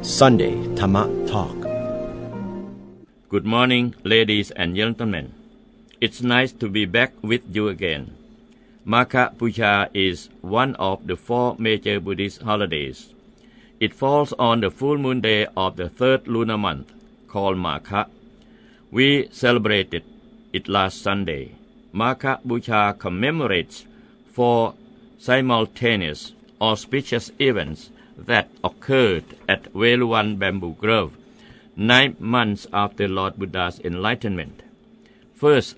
Sunday Dhamma Talk. Good morning, ladies and gentlemen. It's nice to be back with you again. Maka Puja is one of the 4 major Buddhist holidays. It falls on the full moon day of the 3rd lunar month, called Maka. We celebrated it last Sunday. Maka Puja commemorates 4 simultaneous auspicious events that occurred at Veluwan Bamboo Grove 9 months after Lord Buddha's enlightenment. First,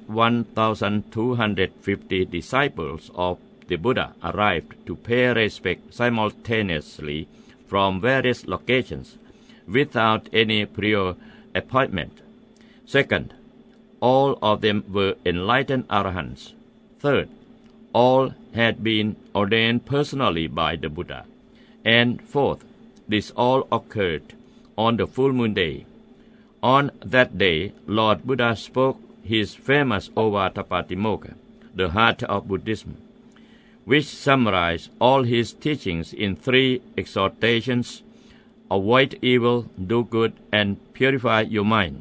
1,250 disciples of the Buddha arrived to pay respect simultaneously from various locations without any prior appointment. Second, all of them were enlightened arahants. Third, all had been ordained personally by the Buddha. And fourth, this all occurred on the full moon day. On that day, Lord Buddha spoke his famous Ovattapatimokkha, the heart of Buddhism, which summarized all his teachings in 3 exhortations: avoid evil, do good, and purify your mind.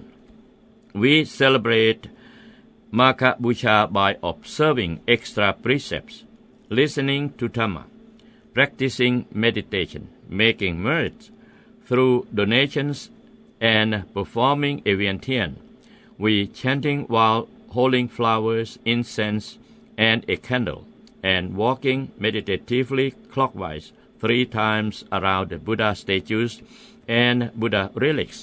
We celebrate Maka Puja by observing extra precepts, listening to Dhamma, practicing meditation, making merits through donations, and performing Evian-Tian. We chanting while holding flowers, incense, and a candle, and walking meditatively clockwise 3 times around the Buddha statues and Buddha relics.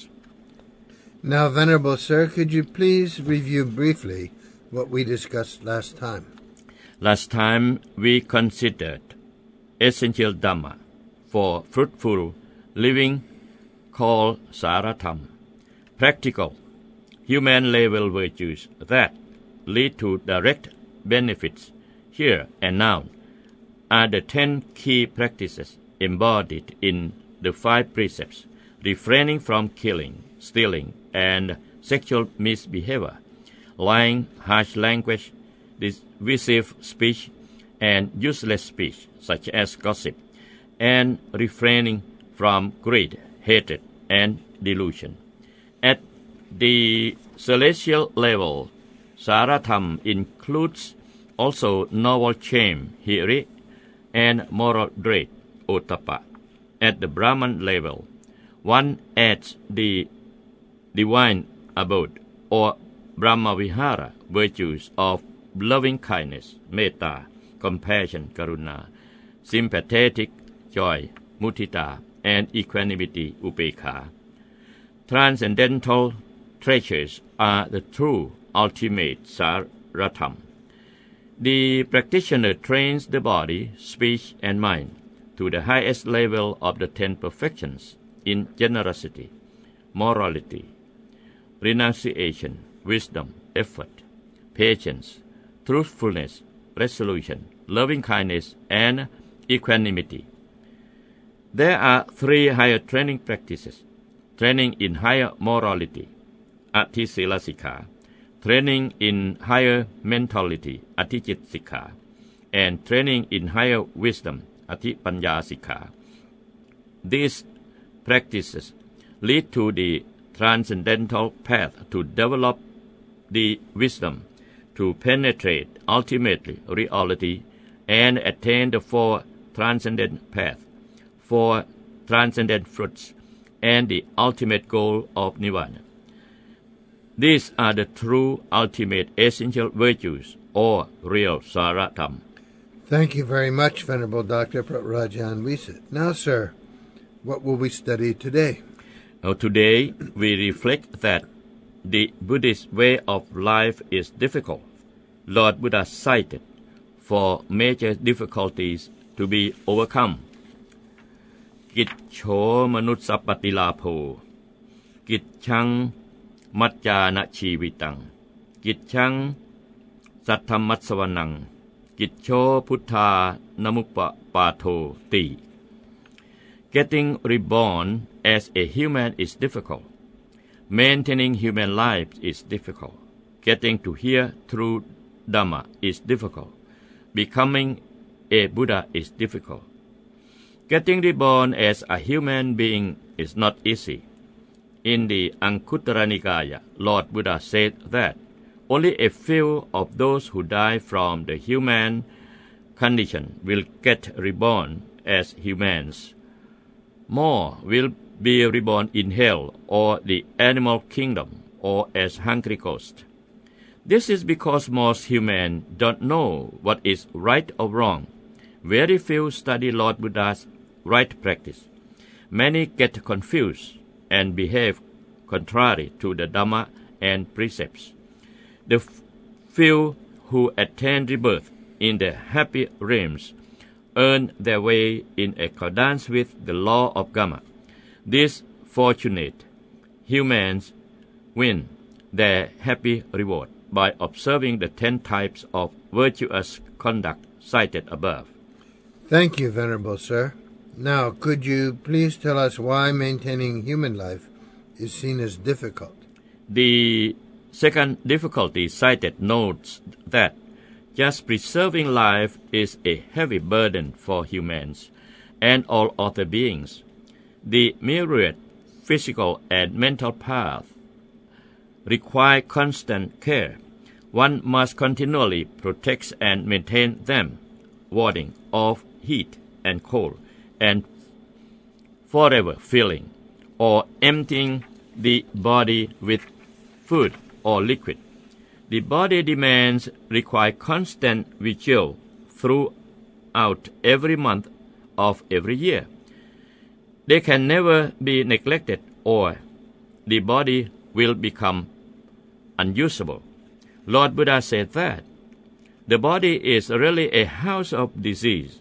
Now, Venerable Sir, could you please review briefly what we discussed last time? Last time we considered essential Dhamma for fruitful living called Saratham, practical, human-level virtues that lead to direct benefits here and now are the 10 key practices embodied in the 5 precepts: refraining from killing, stealing, and sexual misbehavior, lying, harsh language, divisive speech, and useless speech, such as gossip, and refraining from greed, hatred, and delusion. At the celestial level, Saratham includes also noble shame, hiri, and moral dread, ottappa. At the Brahman level, one adds the divine abode, or Brahmavihara virtues of loving kindness, metta, compassion, karuna, sympathetic, joy, mudita, and equanimity, upekha. Transcendental treasures are the true ultimate Saratham. The practitioner trains the body, speech, and mind to the highest level of the 10 perfections in generosity, morality, renunciation, wisdom, effort, patience, truthfulness, resolution, loving kindness, and equanimity. There are 3 higher training practices: training in higher morality, Ati-sila sikha; training in higher mentality, Ati-cit sikha; and training in higher wisdom, Ati-panya sikha. These practices lead to the transcendental path to develop the wisdom to penetrate ultimately reality and attain the 4 transcendent paths, 4 transcendent fruits, and the ultimate goal of Nirvana. These are the true ultimate essential virtues, or real Saratham. Thank you very much, Venerable Dr. Pratrajan Wisit. Now, sir, what will we study today? Today, we reflect that the Buddhist way of life is difficult. Lord Buddha cited 4 major difficulties to be overcome: Giccho manussapatilapo, Gicchang Majjana Chivitang, Gicchang Satthammatssavanang, Giccho Puttha Namupapato Ti. Getting reborn as a human is difficult. Maintaining human life is difficult. Getting to hear true Dhamma is difficult. Becoming a Buddha is difficult. Getting reborn as a human being is not easy. In the Anguttara Nikaya, Lord Buddha said that only a few of those who die from the human condition will get reborn as humans. More will be reborn in hell or the animal kingdom or as hungry ghosts. This is because most humans don't know what is right or wrong. Very few study Lord Buddha's right practice. Many get confused and behave contrary to the Dhamma and precepts. The few who attain rebirth in the happy realms earn their way in accordance with the law of Karma. These fortunate humans win their happy reward by observing the 10 types of virtuous conduct cited above. Thank you, Venerable Sir. Now, could you please tell us why maintaining human life is seen as difficult? The second difficulty cited notes that just preserving life is a heavy burden for humans and all other beings. The myriad physical and mental paths require constant care. One must continually protect and maintain them, warding off heat and cold, and forever filling or emptying the body with food or liquid. The body demands require constant vigil throughout every month of every year. They can never be neglected or the body will become unusable. Lord Buddha said that the body is really a house of disease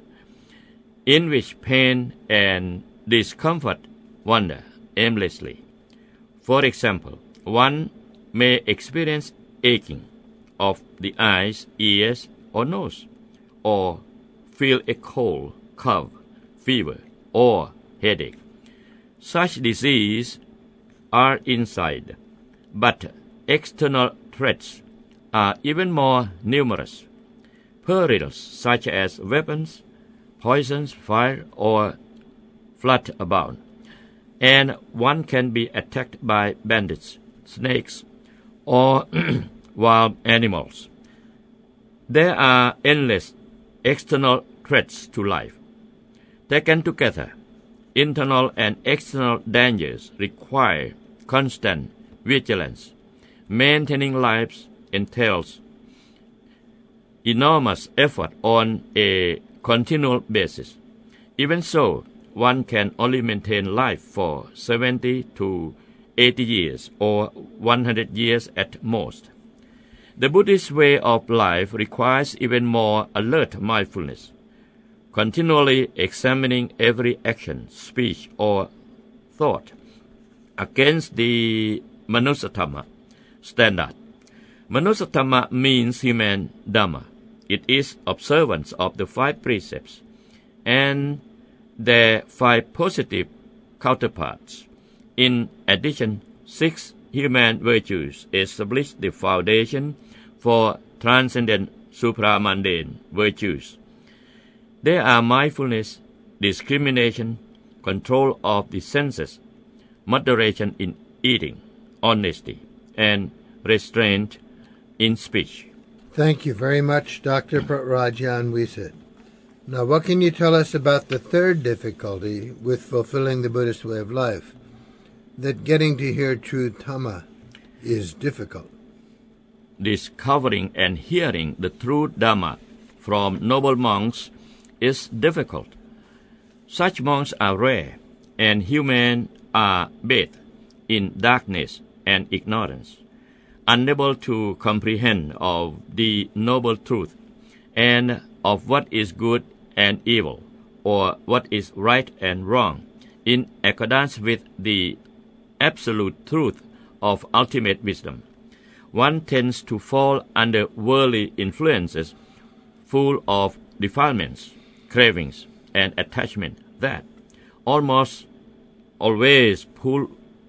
in which pain and discomfort wander aimlessly. For example, one may experience aching of the eyes, ears, or nose, or feel a cold, cough, fever, or headache. Such diseases are inside, but external threats are even more numerous. Perils such as weapons, poisons, fire, or flood abound, and one can be attacked by bandits, snakes, or wild animals. There are endless external threats to life. Taken together, internal and external dangers require constant vigilance. Maintaining lives entails enormous effort on a continual basis. Even so, one can only maintain life for 70 to 80 years or 100 years at most. The Buddhist way of life requires even more alert mindfulness, continually examining every action, speech, or thought against the Manusatama standard. Manusatama means human Dhamma. It is observance of the 5 precepts and their 5 positive counterparts. In addition, 6 human virtues establish the foundation for transcendent supramundane virtues. They are mindfulness, discrimination, control of the senses, moderation in eating, honesty, and restraint in speech. Thank you very much, Dr. Pratyajahn Wisit. Now, what can you tell us about the third difficulty with fulfilling the Buddhist way of life? That getting to hear true Dhamma is difficult. Discovering and hearing the true Dhamma from noble monks is difficult. Such monks are rare, and humans are bathed in darkness and ignorance, unable to comprehend of the noble truth and of what is good and evil, or what is right and wrong, in accordance with the absolute truth of ultimate wisdom. One tends to fall under worldly influences full of defilements, cravings, and attachment that almost always pull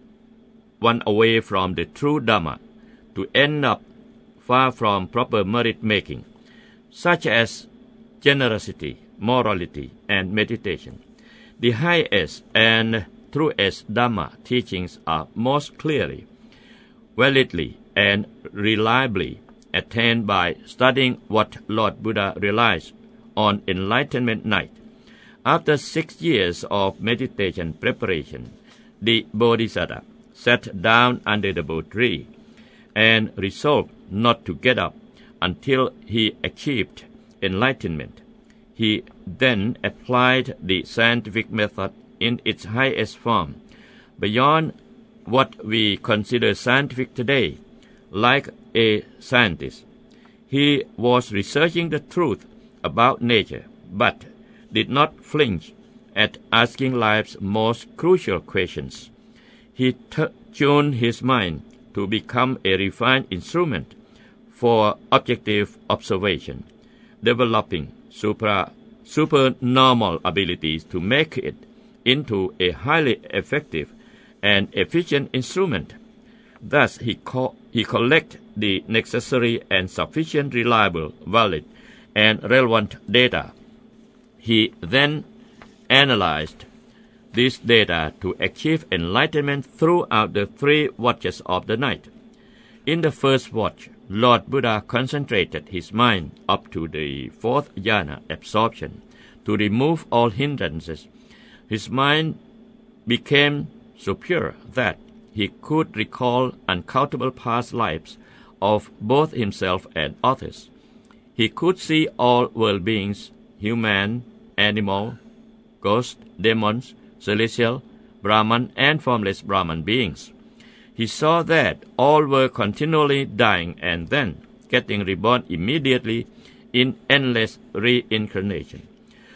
one away from the true Dhamma to end up far from proper merit-making, such as generosity, morality, and meditation. The highest and truest Dhamma teachings are most clearly, validly, and reliably attained by studying what Lord Buddha realized on Enlightenment Night. After 6 years of meditation preparation, the Bodhisattva sat down under the Bodhi tree and resolved not to get up until he achieved enlightenment. He then applied the scientific method in its highest form, beyond what we consider scientific today. Like a scientist, he was researching the truth about nature, but did not flinch at asking life's most crucial questions. He tuned his mind to become a refined instrument for objective observation, developing supernormal abilities to make it into a highly effective and efficient instrument. Thus, he collected the necessary and sufficient reliable, valid, and relevant data. He then analyzed this data to achieve enlightenment throughout the 3 watches of the night. In the first watch, Lord Buddha concentrated his mind up to the 4th jhana, absorption, to remove all hindrances. His mind became so pure that he could recall uncountable past lives of both himself and others. He could see all world beings, human, animal, ghosts, demons, celestial, Brahman, and formless Brahman beings. He saw that all were continually dying and then getting reborn immediately in endless reincarnation.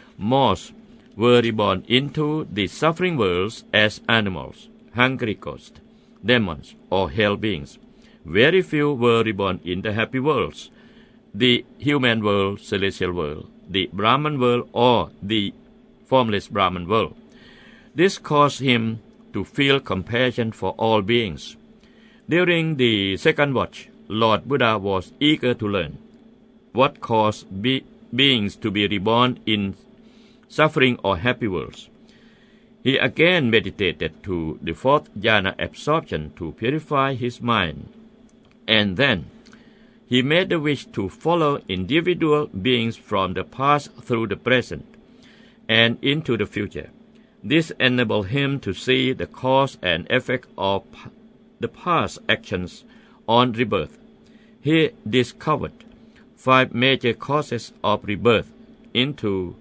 Most were reborn into the suffering worlds as animals, hungry ghosts, demons, or hell beings. Very few were reborn in the happy worlds, the human world, celestial world, the Brahman world, or the formless Brahman world. This caused him to feel compassion for all beings. During the second watch, Lord Buddha was eager to learn what caused beings to be reborn in suffering or happy worlds. He again meditated to the 4th jhana, absorption, to purify his mind, and then he made the wish to follow individual beings from the past through the present and into the future. This enabled him to see the cause and effect of the past actions on rebirth. He discovered 5 major causes of rebirth into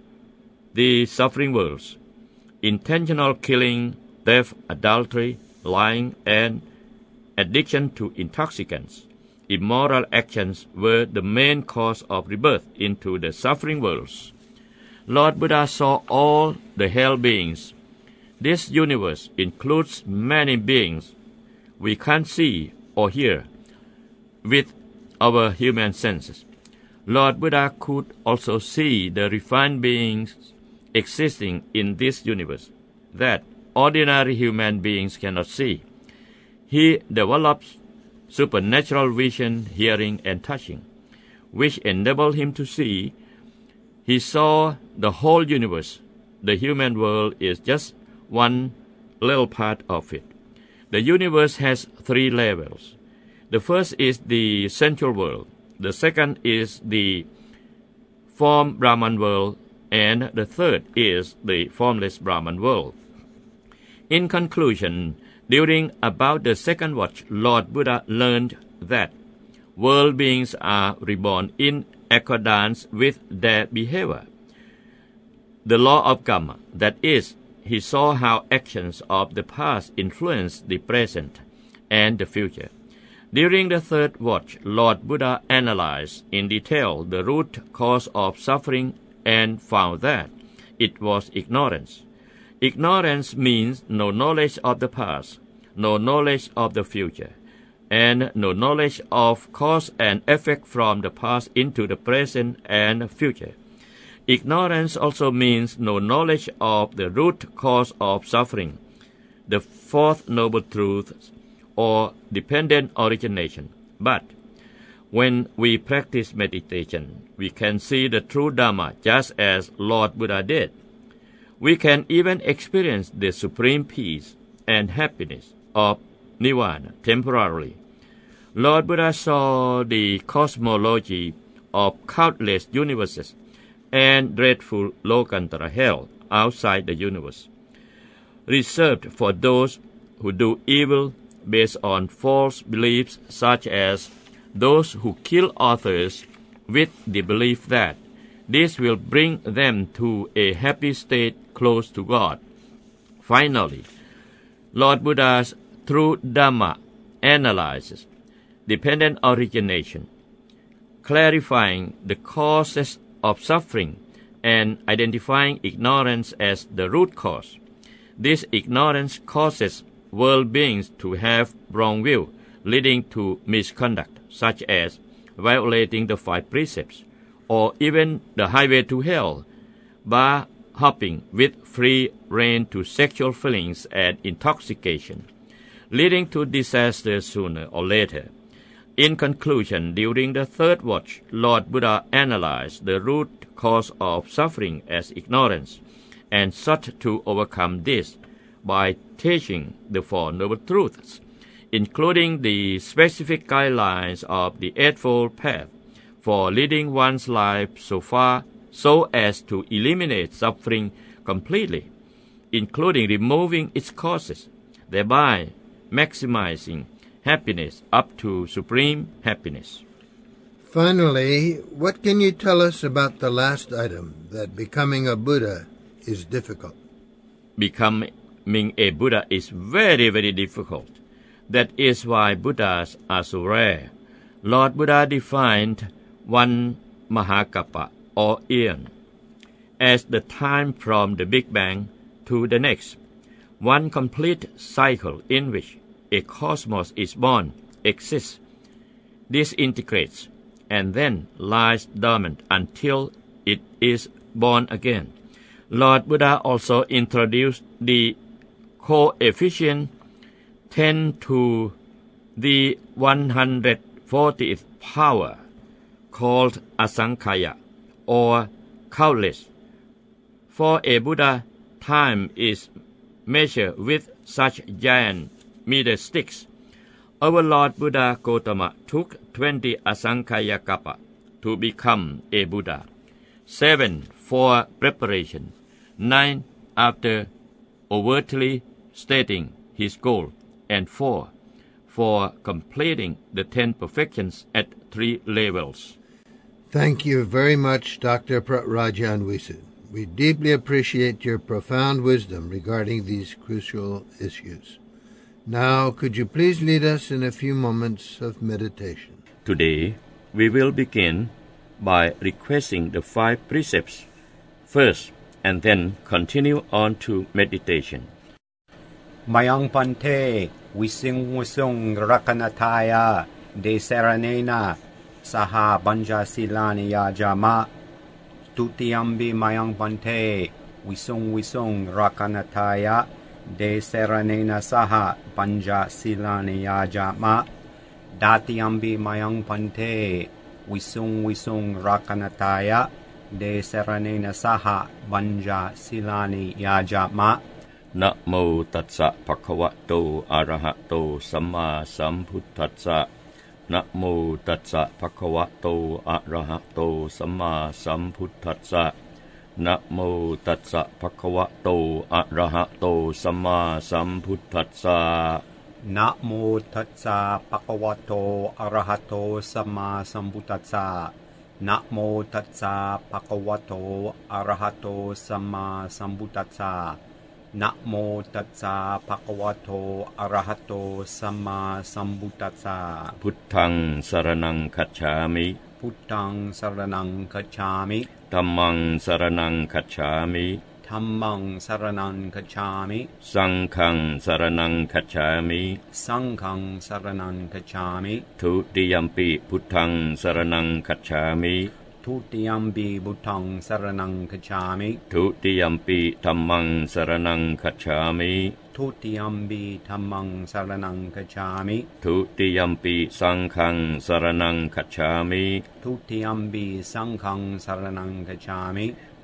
the suffering worlds: intentional killing, theft, adultery, lying, and addiction to intoxicants. Immoral actions were the main cause of rebirth into the suffering worlds. Lord Buddha saw all the hell beings. This universe includes many beings we can't see or hear with our human senses. Lord Buddha could also see the refined beings existing in this universe that ordinary human beings cannot see. He develops supernatural vision, hearing, and touching, which enabled him to see. He saw the whole universe. The human world is just one little part of it. The universe has 3 levels. The first is the sensual world. The second is the form Brahman world, and the third is the formless Brahman world. In conclusion, during about the second watch, Lord Buddha learned that world beings are reborn in accordance with their behavior. The law of karma, that is, he saw how actions of the past influence the present and the future. During the third watch, Lord Buddha analyzed in detail the root cause of suffering and found that it was ignorance. Ignorance means no knowledge of the past, no knowledge of the future, and no knowledge of cause and effect from the past into the present and future. Ignorance also means no knowledge of the root cause of suffering, the 4th noble truth, or dependent origination. But when we practice meditation, we can see the true Dhamma just as Lord Buddha did. We can even experience the supreme peace and happiness of Nirvana temporarily. Lord Buddha saw the cosmology of countless universes and dreadful Lokantara hell outside the universe, reserved for those who do evil based on false beliefs, such as those who kill others with the belief that this will bring them to a happy state close to God. Finally, Lord Buddha's true Dhamma analyzes dependent origination, clarifying the causes of suffering and identifying ignorance as the root cause. This ignorance causes world beings to have wrong view, leading to misconduct, such as violating the 5 precepts, or even the highway to hell, bar hopping with free rein to sexual feelings and intoxication, leading to disaster sooner or later. In conclusion, during the third watch, Lord Buddha analyzed the root cause of suffering as ignorance, and sought to overcome this by teaching the 4 Noble Truths, including the specific guidelines of the Eightfold Path for leading one's life so far so as to eliminate suffering completely, including removing its causes, thereby maximizing happiness up to supreme happiness. Finally, what can you tell us about the last item, that becoming a Buddha is difficult? Becoming a Buddha is very, very difficult. That is why Buddhas are so rare. Lord Buddha defined one Mahakappa, or eon, as the time from the Big Bang to the next, one complete cycle in which a cosmos is born, exists, disintegrates, and then lies dormant until it is born again. Lord Buddha also introduced the coefficient 10 to the 140th power, called asankhaya, or countless. For a Buddha, time is measured with such giant meter sticks. Our Lord Buddha Gautama took 20 asankhaya kappa to become a Buddha, 7 for preparation, 9 after overtly stating his goal, and 4 for completing the 10 perfections at 3 levels. Thank you very much, Dr. Rajan Wisit. We deeply appreciate your profound wisdom regarding these crucial issues. Now, could you please lead us in a few moments of meditation? Today, we will begin by requesting the 5 precepts first, and then continue on to meditation. Mayang Pante, Wisung Rakanataya, De Saranena, Saha Banja Silani Yajama, Tutiambi Mayang Pante, Wisung Rakanataya, De Saranena Saha Banja Silani Yajama, Datiambi Mayang Pante, Wisung Rakanataya, De Saranena Saha Banja Silani Yajama. นะโมตัสสะภะคะวะโตอะระหะโตสัมมาสัมพุทธัสสะนะโมตัสสะภะคะวะโตอะระหะโตสัมมาสัมพุทธัสสะนะโมตัสสะภะคะวะโตอะระหะโตสัมมาสัมพุทธัสสะนะโมตัสสะภะคะวะโตอะระหะโตสัมมาสัมพุทธัสสะนะโมตัสสะภะคะวะโตอะระหะโตสัมมาสัมพุทธัสสะนะโมตัสสะภะคะวะโตอะระหะโตสัมมาสัมพุทธัสสะพุทธังสรณังคัจฉามิพุทธังสรณังคัจฉามิธัมมังสรณังคัจฉามิธัมมังสรณังคัจฉามิสังฆังสรณังคัจฉามิสังฆังสรณังคัจฉามิทุติยัมปิพุทธังสรณังคัจฉามิทุติยัมปิพุทธังสรณังคัจฉามิทุติยัมปิธัมมังสรณังคัจฉามิทุติยัมปิธัมมังสรณังคัจฉามิทุติยัมปิสังฆังสรณังคัจฉามิทุติยัมปิสังฆังสรณังคัจฉามิ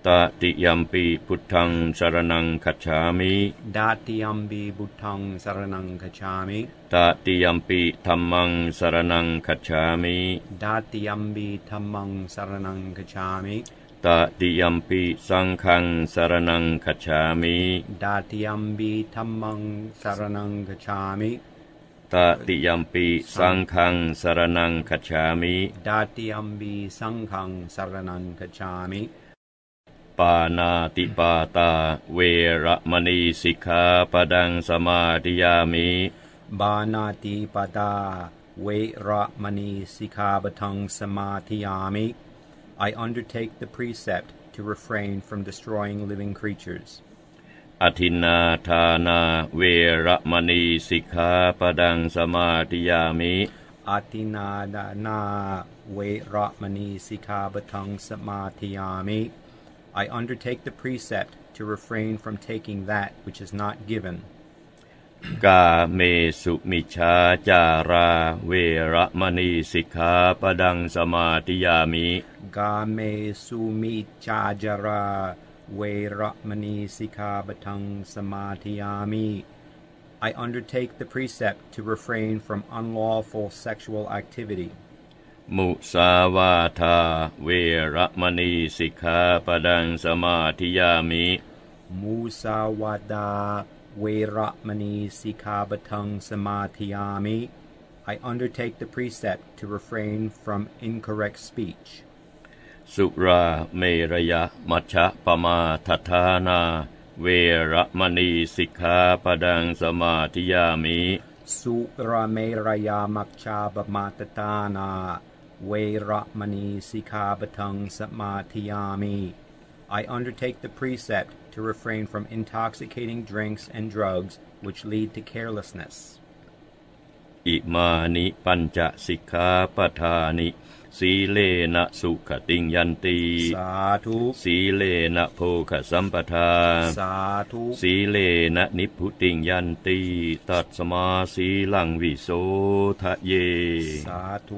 ตติยัมปิพุทธังสรณังคัจฉามิ Datiyambi Buddhang Saranang Kachami. ตติยัมปิธัมมังสรณังคัจฉามิ Datiyambi Dhammang Saranang Kachami. ตติยัมปิสังฆังสรณังคัจฉามิ Datiyambi Dhammang Saranang Kachami. ตติยัมปิสังฆังสรณังคัจฉามิ Datiyambi Sanghang Saranang Kachami. ปานาติปาตาเวระมณีสิกขาปดังสมาธิยามิ Banati Pada Vera Mani Sikhabatang Samathiyami. I undertake the precept to refrain from destroying living creatures. อทินนาทานาเวระมณีสิกขาปดังสมาธิยามิ Atinadana Vera Mani Sikhabatang Samathiyami. I undertake the precept to refrain from taking that which is not given. กาเมสุมิชาจาราเวระมณีสิกขาปดังสมาธิยามิ Game Sumi Chajara Vera Mani Sikhabatang Samathiyami. I undertake the precept to refrain from unlawful sexual activity. มุสาวาทาเวระมณีสิกขาปดังสมาธิยามิ Musawada Vera Mani Sikhabatang Samathiyami. I undertake the precept to refrain from incorrect speech. สุราเมรยะมัชฌะปมาทัฏฐานาเวระมณีสิกขาปดังสมาธิยามิ Surameraya Makchabamatana Vera Mani Sikhabatang Samathiyami. I undertake the precept to refrain from intoxicating drinks and drugs which lead to carelessness. อิมานิปัญจสิกขาปทานิสีเลนะสุขติงยันติ Sadhu. สีเลนะโภคสัมปทา Sadhu. สีเลนะนิพพุติงยันติตัสมาสีลังวิโสทะเย Sadhu.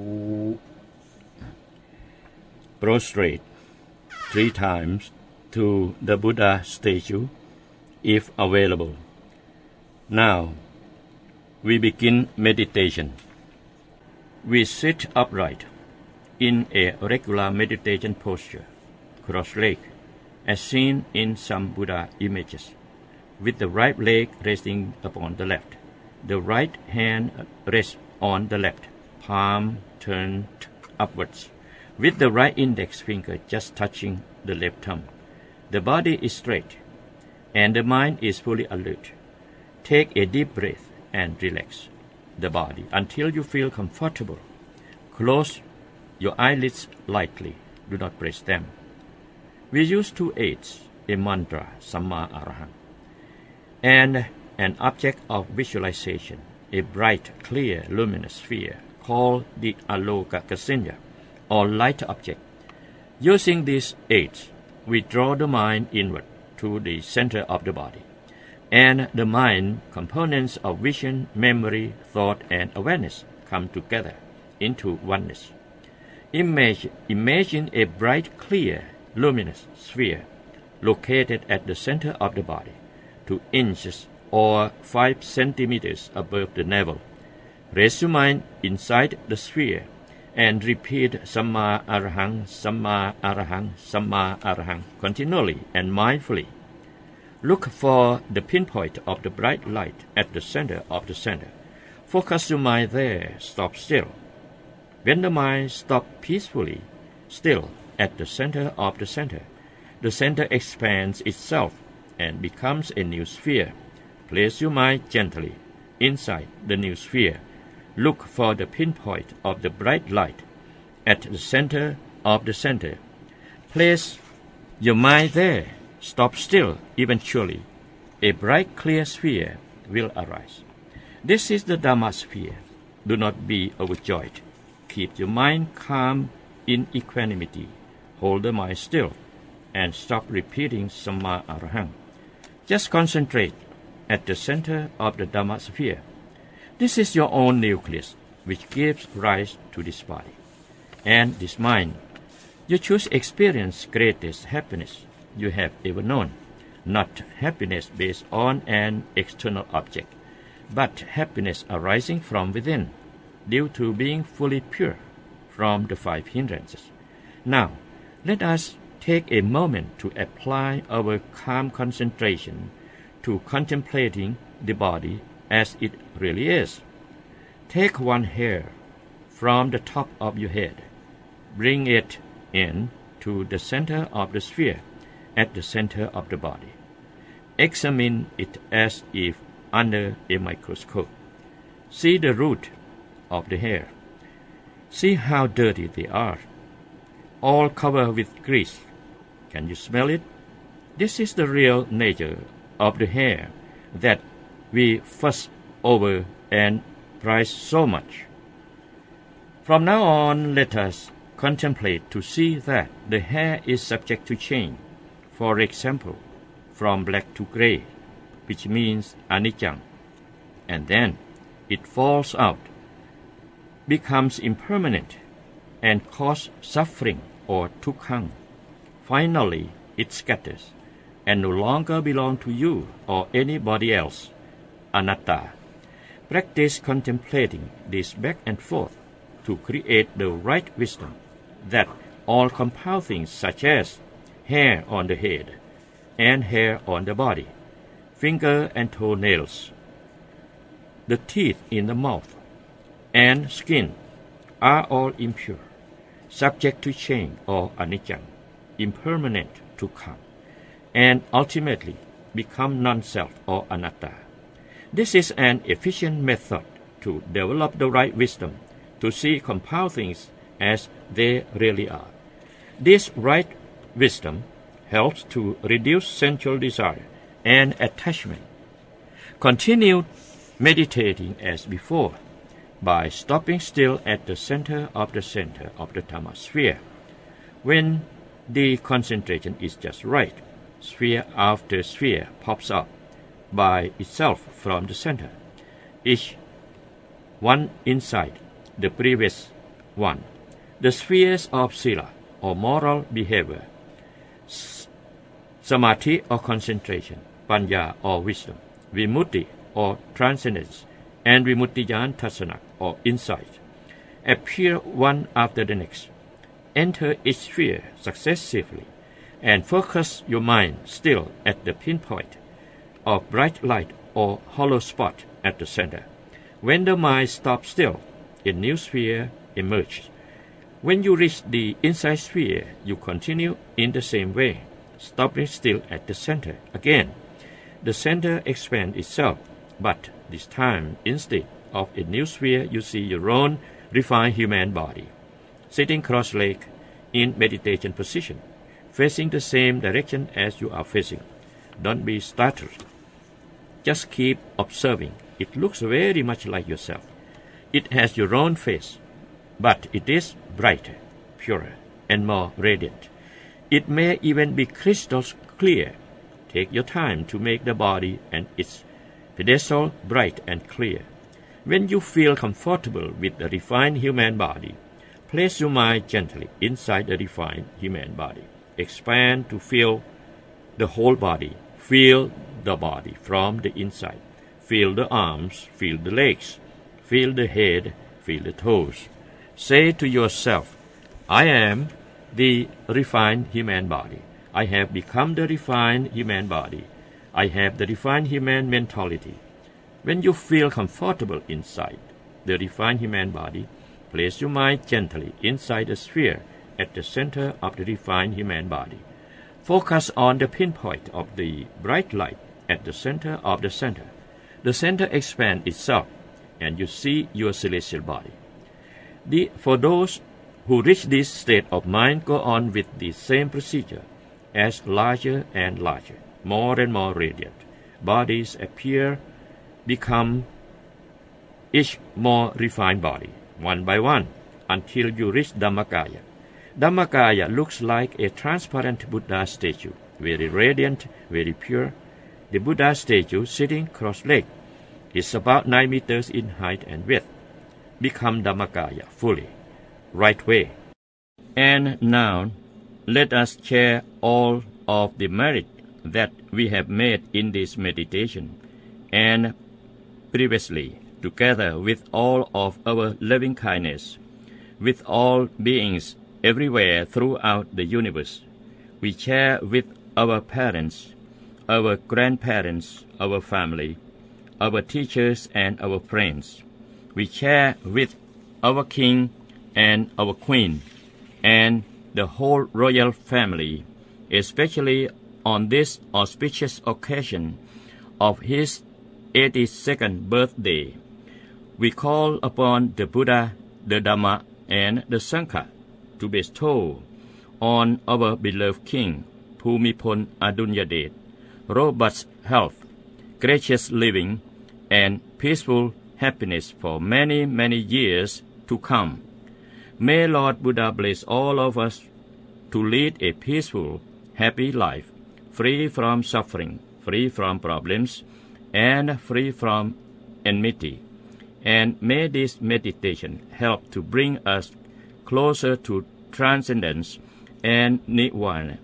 Prostrate 3 times to the Buddha statue if available. Now we begin meditation. We sit upright in a regular meditation posture, cross-legged, as seen in some Buddha images, with the right leg resting upon the left. The right hand rests on the left, palm turned upwards, with the right index finger just touching the left thumb. The body is straight, and the mind is fully alert. Take a deep breath and relax the body until you feel comfortable. Close your eyelids lightly. Do not press them. We use 2 aids, a mantra, Samma Arahant, and an object of visualization, a bright, clear, luminous sphere called the Alokakasinya, or light object. Using these aids, we draw the mind inward to the center of the body, and the mind components of vision, memory, thought, and awareness come together into oneness. Imagine a bright, clear, luminous sphere located at the center of the body, 2 inches or 5 centimeters above the navel. Raise your mind inside the sphere and repeat Samma Arahant, Samma Arahant, Samma Arahant continually and mindfully. Look for the pinpoint of the bright light at the center of the center. Focus your mind there. Stop still. When the mind stops peacefully, still at the center of the center expands itself and becomes a new sphere. Place your mind gently inside the new sphere. Look for the pinpoint of the bright light at the center of the center. Place your mind there. Stop still. Eventually, a bright, clear sphere will arise. This is the Dhamma sphere. Do not be overjoyed. Keep your mind calm in equanimity. Hold the mind still and stop repeating Samma Arahant. Just concentrate at the center of the Dhamma sphere. This is your own nucleus, which gives rise to this body and this mind. You choose experience greatest happiness you have ever known. Not happiness based on an external object, but happiness arising from within, due to being fully pure from the 5 hindrances. Now, let us take a moment to apply our calm concentration to contemplating the body as it really is. Take one hair from the top of your head. Bring it in to the center of the sphere at the center of the body. Examine it as if under a microscope. See the root of the hair. See how dirty they are, all covered with grease. Can you smell it? This is the real nature of the hair that we fuss over and prize so much. From now on, let us contemplate to see that the hair is subject to change. For example, from black to gray, which means anicca, and then it falls out, becomes impermanent, and causes suffering or dukkha. Finally, it scatters, and no longer belongs to you or anybody else, anatta. Practice contemplating this back and forth to create the right wisdom that all compound things such as hair on the head and hair on the body, finger and toenails, the teeth in the mouth, and skin are all impure, subject to change or anicca, impermanent to come, and ultimately become non-self or anatta. This is an efficient method to develop the right wisdom to see compound things as they really are. This right wisdom helps to reduce sensual desire and attachment. Continue meditating as before by stopping still at the center of the Dhamma sphere. When the concentration is just right, sphere after sphere pops up by itself from the center, each one inside the previous one. The spheres of sila or moral behavior, samadhi or concentration, panya or wisdom, vimutti or transcendence, and vimuttiyāna tassana or insight, appear one after the next. Enter each sphere successively and focus your mind still at the pinpoint of bright light or hollow spot at the center. When the mind stops still, a new sphere emerges. When you reach the inside sphere, you continue in the same way, stopping still at the center. Again, the center expands itself, but this time, instead of a new sphere, you see your own refined human body, sitting cross-legged in meditation position, facing the same direction as you are facing. Don't be startled. Just keep observing. It looks very much like yourself. It has your own face, but it is brighter, purer, and more radiant. It may even be crystal clear. Take your time to make the body and its pedestal bright and clear. When you feel comfortable with the refined human body, place your mind gently inside the refined human body. Expand to feel the whole body. Feel the body from the inside. Feel the arms, feel the legs, feel the head, feel the toes. Say to yourself, I am the refined human body. I have become the refined human body. I have the refined human mentality. When you feel comfortable inside the refined human body, place your mind gently inside the sphere at the center of the refined human body. Focus on the pinpoint of the bright light at the center of the center. The center expands itself, and you see your celestial body. For those who reach this state of mind, go on with the same procedure as larger and larger, more and more radiant. Bodies appear, become each more refined body, one by one, until you reach Dhammacaya. Dhammacaya looks like a transparent Buddha statue, very radiant, very pure. The Buddha statue, sitting cross-legged, is about 9 meters in height and width. Become Dhammacaya fully, right way. And now, let us share all of the merit that we have made in this meditation, and previously, together with all of our loving kindness, with all beings everywhere throughout the universe, we share with our parents, our grandparents, our family, our teachers and our friends. We share with our king and our queen and the whole royal family, especially on this auspicious occasion of his 82nd birthday. We call upon the Buddha, the Dhamma, and the Sangha to bestow on our beloved king, Bhumibol Adulyadej, robust health, gracious living, and peaceful happiness for many, many years to come. May Lord Buddha bless all of us to lead a peaceful, happy life, free from suffering, free from problems, and free from enmity. And may this meditation help to bring us closer to transcendence and nirvana.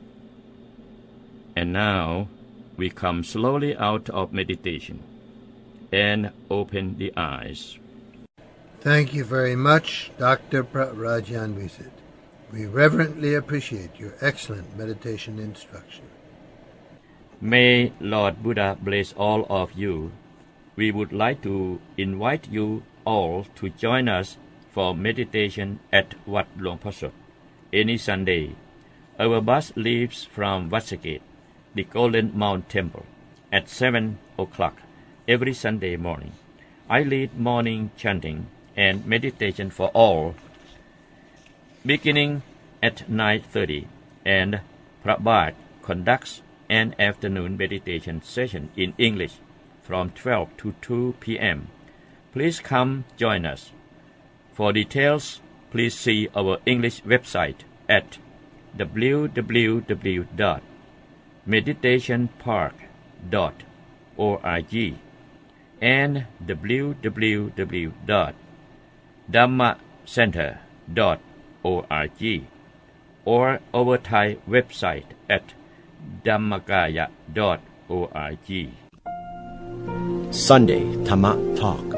And now we come slowly out of meditation and open the eyes. Thank you very much, Dr. Pratarajan Wisit. We reverently appreciate your excellent meditation instruction. May Lord Buddha bless all of you. We would like to invite you all to join us for meditation at Wat Luang Prasat any Sunday. Our bus leaves from Wat Saket, the Golden Mount Temple, at 7 o'clock every Sunday morning. I lead morning chanting and meditation for all, beginning at 9:30, and Prabhat conducts an afternoon meditation session in English from 12 to 2 p.m. Please come join us. For details, please see our English website at www.meditationpark.org and www.dhammacenter.org, or our Thai website at dhammagaya.org. Sunday Tama Talk.